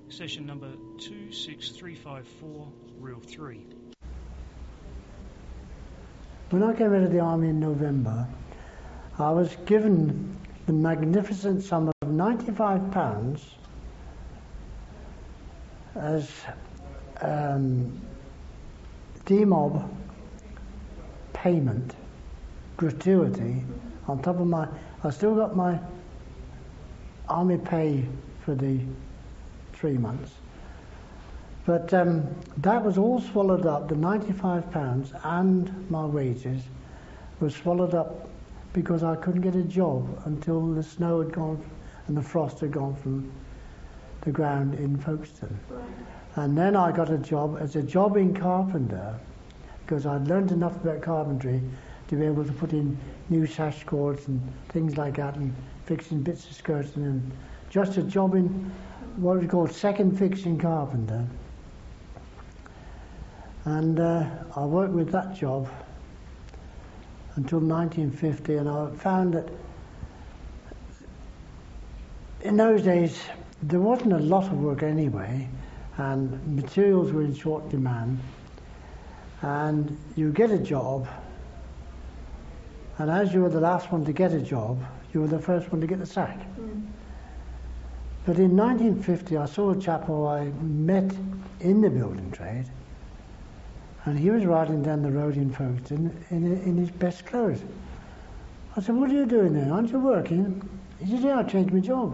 Session number 26354, reel 3. When I came out of the army in November, I was given the magnificent sum of £95 as demob payment, gratuity, on top of my... I still got my army pay for the 3 months. But that was all swallowed up, the £95 and my wages was swallowed up because I couldn't get a job until the snow had gone and the frost had gone from the ground in Folkestone. Right. And then I got a job as a jobbing carpenter because I'd learned enough about carpentry to be able to put in new sash cords and things like that and fixing bits of skirts and just a jobbing, what we call second fixing carpenter. And I worked with that job until 1950, and I found that in those days there wasn't a lot of work anyway, and materials were in short demand, and you get a job, and as you were the last one to get a job, you were the first one to get the sack. But in 1950 I saw a chap who I met in the building trade, and he was riding down the road in Folkestone in his best clothes. I said, "What are you doing there? Aren't you working?" He said, "Yeah, I changed my job."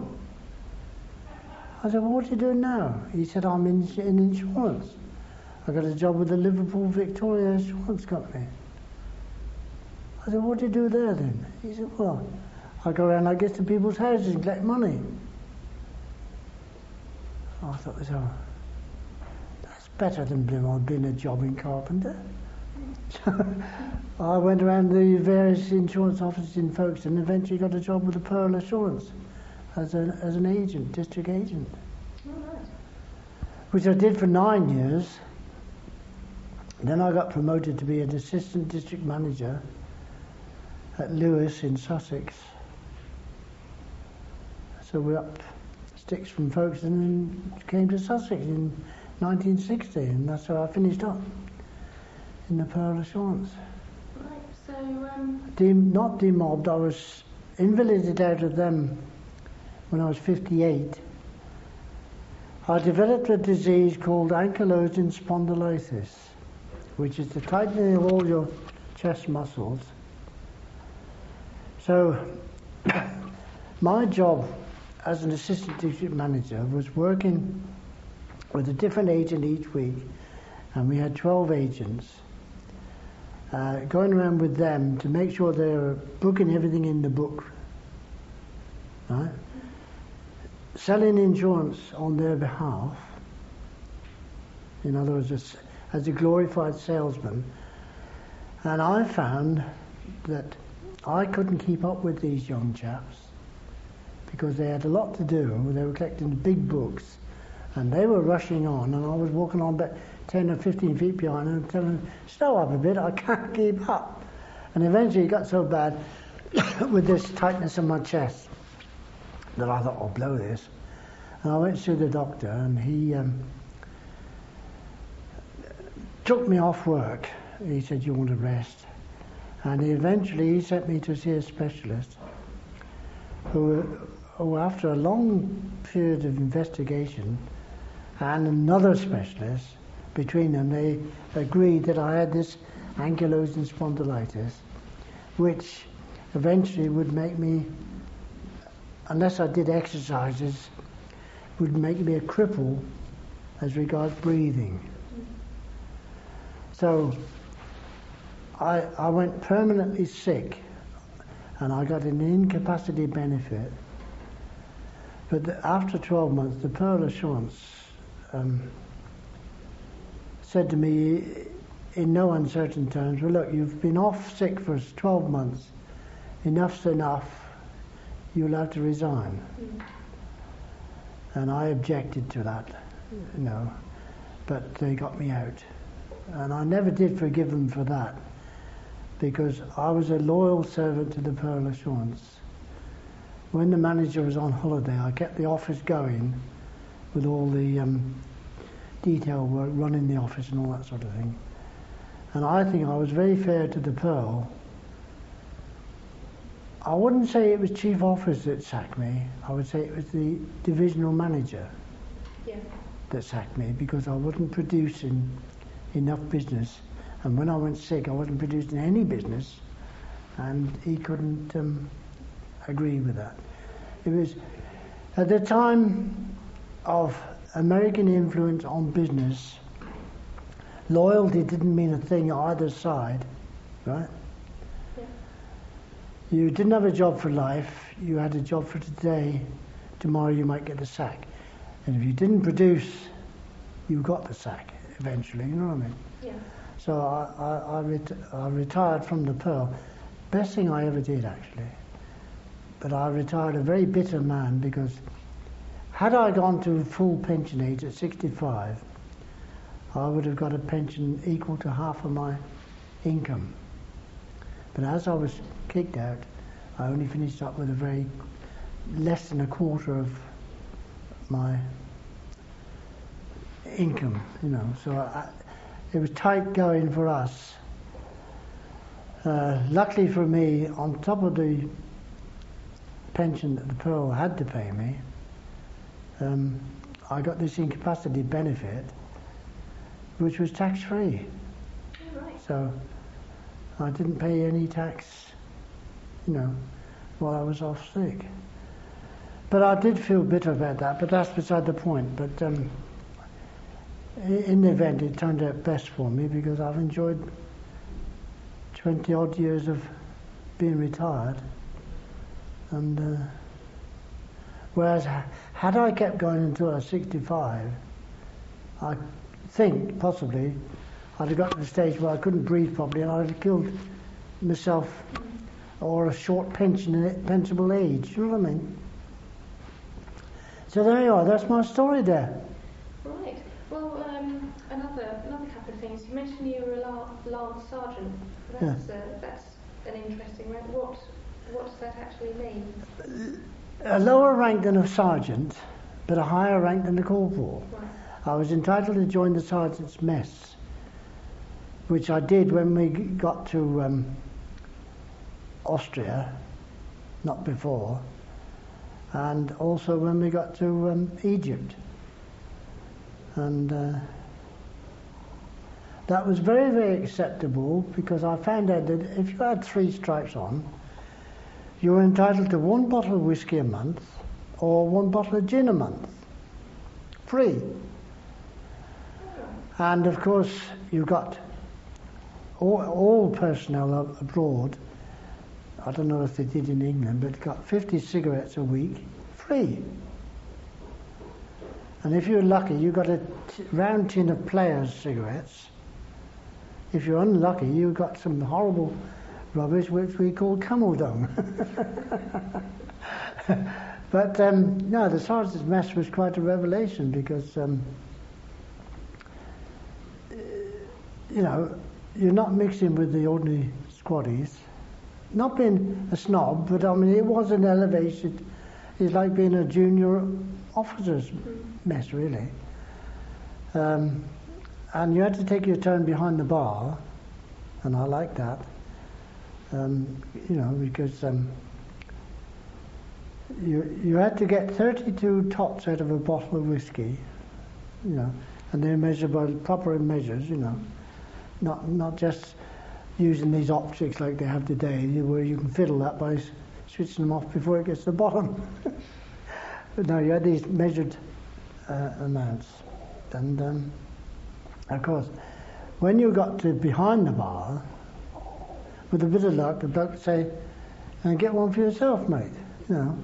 I said, "Well, what are you doing now?" He said, "I'm in insurance. I got a job with the Liverpool Victoria Insurance Company." I said, "What do you do there then?" He said, "Well, I go around like this to people's houses and collect money." I thought, "Oh, that's better than being a jobbing carpenter." So I went around the various insurance offices in Folkestone and eventually got a job with the Pearl Assurance as an agent, district agent. Oh, nice. Which I did for 9 years. Then I got promoted to be an assistant district manager at Lewis in Sussex. So we're up sticks from Folkestone and came to Sussex in 1960, and that's how I finished up in the Pearl Assurance. Right, so... Not demobbed, I was invalided out of them when I was 58. I developed a disease called ankylosing spondylitis, which is the tightening of all your chest muscles. So my job as an assistant district manager was working with a different agent each week, and we had 12 agents, going around with them to make sure they were booking everything in the book, right? Selling insurance on their behalf, in other words, as a glorified salesman. And I found that I couldn't keep up with these young chaps because they had a lot to do. They were collecting the big books and they were rushing on, and I was walking on about 10 or 15 feet behind them, telling them, "Slow up a bit, I can't keep up." And eventually it got so bad with this tightness in my chest that I thought, "I'll blow this." And I went to see the doctor, and he took me off work. He said, "You want to rest?" And he sent me to see a specialist who after a long period of investigation and another specialist, between them they agreed that I had this ankylosing spondylitis, which eventually would make me, unless I did exercises, would make me a cripple as regards breathing. So I went permanently sick, and I got an incapacity benefit. But after 12 months, the Pearl Assurance said to me in no uncertain terms, "Well, look, you've been off sick for 12 months. Enough's enough. You'll have to resign." And I objected to that, but they got me out. And I never did forgive them for that, because I was a loyal servant to the Pearl Assurance. When the manager was on holiday, I kept the office going with all the detail work, running the office and all that sort of thing. And I think I was very fair to the Pearl. I wouldn't say it was chief officer that sacked me. I would say it was the divisional manager that sacked me, because I wasn't producing enough business. And when I went sick, I wasn't producing any business, and he couldn't agree with that. It was at the time of American influence on business. Loyalty didn't mean a thing either side, right? Yeah. You didn't have a job for life. You had a job for today. Tomorrow you might get the sack. And if you didn't produce, you got the sack eventually, you know what I mean? Yeah. So I retired from the Pearl. Best thing I ever did, actually. But I retired a very bitter man, because had I gone to full pension age at 65, I would have got a pension equal to half of my income. But as I was kicked out, I only finished up with a very less than a quarter of my income, you know. So it was tight going for us. Luckily for me, on top of the pension that the Pearl had to pay me, I got this incapacity benefit, which was tax-free. Right. So I didn't pay any tax, you know, while I was off sick. But I did feel bitter about that, but that's beside the point. But in the event, it turned out best for me, because I've enjoyed 20 odd years of being retired. And whereas had I kept going until I was 65, I think possibly I'd have got to the stage where I couldn't breathe properly, and I'd have killed myself, or a short pensionable age, you know what I mean? So there you are, that's my story there. Right. Well, another couple of things. You mentioned you were a Lance Sergeant. That's an interesting rank. What does that actually mean? A lower rank than a sergeant, but a higher rank than a corporal. Right. I was entitled to join the sergeant's mess, which I did when we got to Austria, not before, and also when we got to Egypt. And that was very, very acceptable, because I found out that if you had 3 stripes on, you were entitled to 1 bottle of whiskey a month or 1 bottle of gin a month, free. And of course, you got all personnel abroad, I don't know if they did in England, but got 50 cigarettes a week, free. And if you were lucky, you got a round tin of Players cigarettes. If you're unlucky, you got some horrible rubbish which we call camel dung. But no, the sergeant's mess was quite a revelation, because you know, you're not mixing with the ordinary squaddies. Not being a snob, but I mean, it was an elevation. It's like being a junior officer's mess, really. And you had to take your turn behind the bar, and I liked that. You know, because you had to get 32 tots out of a bottle of whiskey, you know, and they're measured by proper measures, you know, not just using these optics like they have today, where you can fiddle that by switching them off before it gets to the bottom. But no, you had these measured amounts. And of course, when you got to behind the bar, with a bit of luck, the bloke would say, and get one for yourself, mate, you know.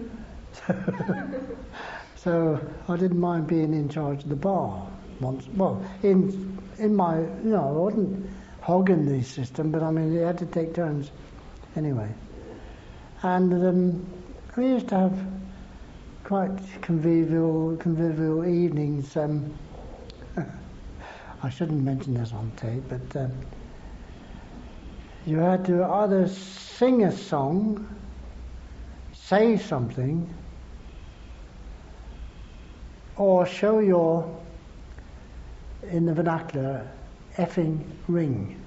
So I didn't mind being in charge of the bar once. Well, in my, you know, I wasn't hogging the system, but I mean, they had to take turns anyway. And we used to have quite convivial evenings. I shouldn't mention this on tape, but you had to either sing a song, say something, or show your, in the vernacular, effing ring,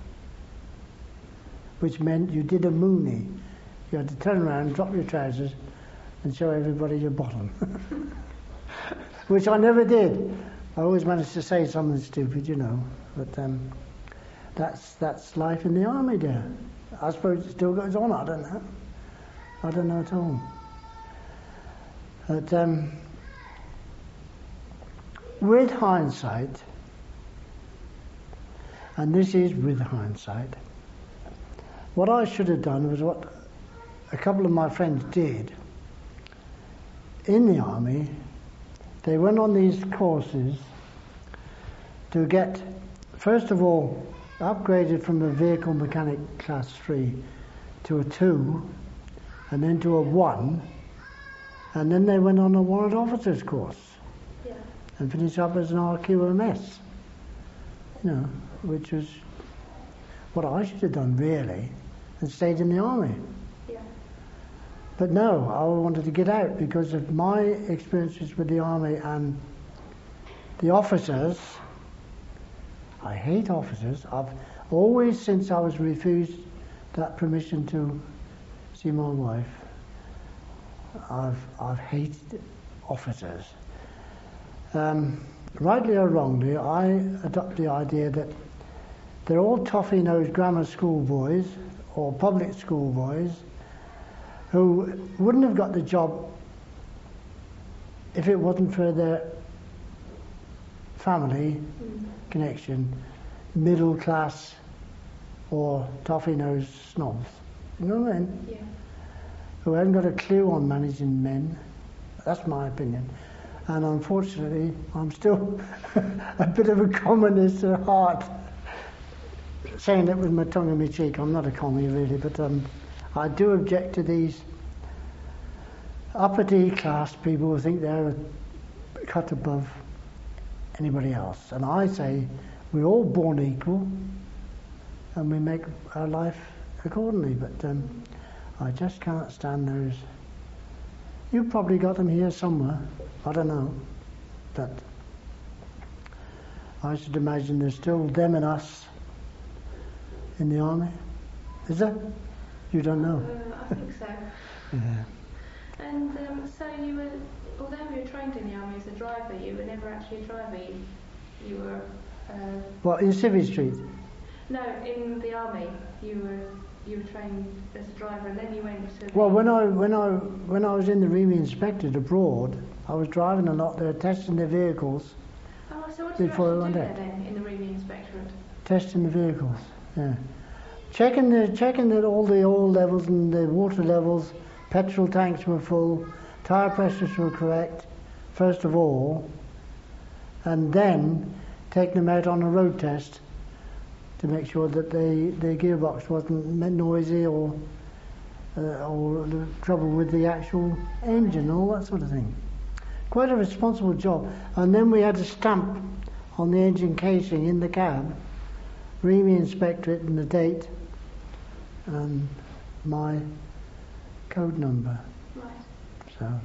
which meant you did a moonie. You had to turn around, drop your trousers, and show everybody your bottom. Which I never did. I always managed to say something stupid, you know. But that's life in the army, dear. I suppose it still goes on. I don't know. I don't know at all. But with hindsight, and this is with hindsight, what I should have done was what a couple of my friends did in the army. They went on these courses to get, first of all, upgraded from a vehicle mechanic class 3 to a 2, and then to a 1, and then they went on a warrant officer's course, Yeah. and finished up as an RQMS, you know, which was what I should have done really, and stayed in the army. Yeah. But no, I wanted to get out because of my experiences with the army and the officers. I hate officers. I've always, since I was refused that permission to see my wife, I've hated officers. Rightly or wrongly, I adopt the idea that they're all toffee-nosed grammar school boys or public school boys who wouldn't have got the job if it wasn't for their family connection, middle class or toffee-nosed snobs. You know what I mean? Yeah. Who haven't got a clue on managing men. That's my opinion. And unfortunately, I'm still a bit of a communist at heart. Saying that with my tongue in my cheek, I'm not a commie really, but I do object to these uppity class people who think they're a cut above anybody else. And I say we're all born equal and we make our life accordingly, but I just can't stand those. You've probably got them here somewhere, I don't know, but I should imagine there's still them and us in the army. Is there? You don't know? I think so. Yeah. And so you were, although you were trained in the army as a driver, you were never actually a driver. You were. What, in Civvy Street? No, in the army you were trained as a driver, and then you went to. Well, when I was in the REME inspected abroad, I was driving a lot there, testing the vehicles. Oh, so what did you Before I actually went do there out. then in the REME inspectorate? Testing the vehicles, yeah. Checking that all the oil levels and the water levels, petrol tanks were full, tyre pressures were correct, first of all, and then taking them out on a road test to make sure that the gearbox wasn't noisy or the trouble with the actual engine, all that sort of thing. Quite a responsible job. And then we had a stamp on the engine casing in the cab, REME inspectorate and the date and my code number. Right. So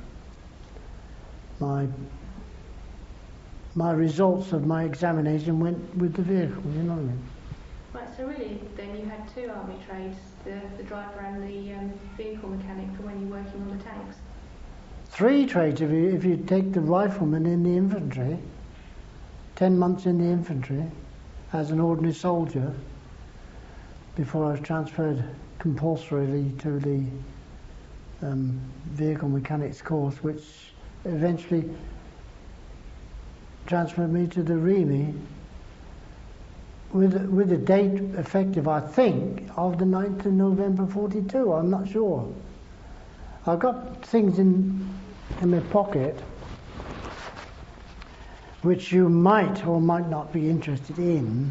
my results of my examination went with the vehicle, you know what I mean? Right, so really then you had two army trades, the driver and the vehicle mechanic for when you're working on the tanks. 3 trades if you take the rifleman in the infantry, 10 months in the infantry as an ordinary soldier before I was transferred compulsorily to the vehicle mechanics course, which eventually transferred me to the REME with a date effective, I think, of the 9th of November 42. I'm not sure. I've got things in my pocket which you might or might not be interested in.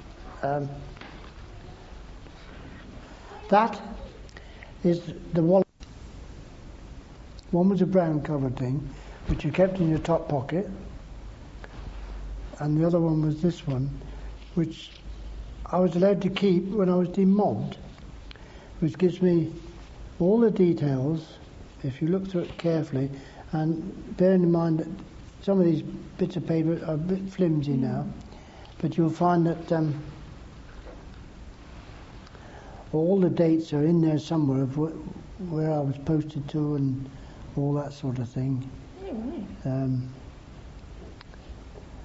That is the wallet. One was a brown covered thing, which you kept in your top pocket, and the other one was this one, which I was allowed to keep when I was demobbed, which gives me all the details, if you look through it carefully, and bearing in mind that some of these bits of paper are a bit flimsy now, but you'll find that all the dates are in there somewhere of where I was posted to and all that sort of thing. Oh, right.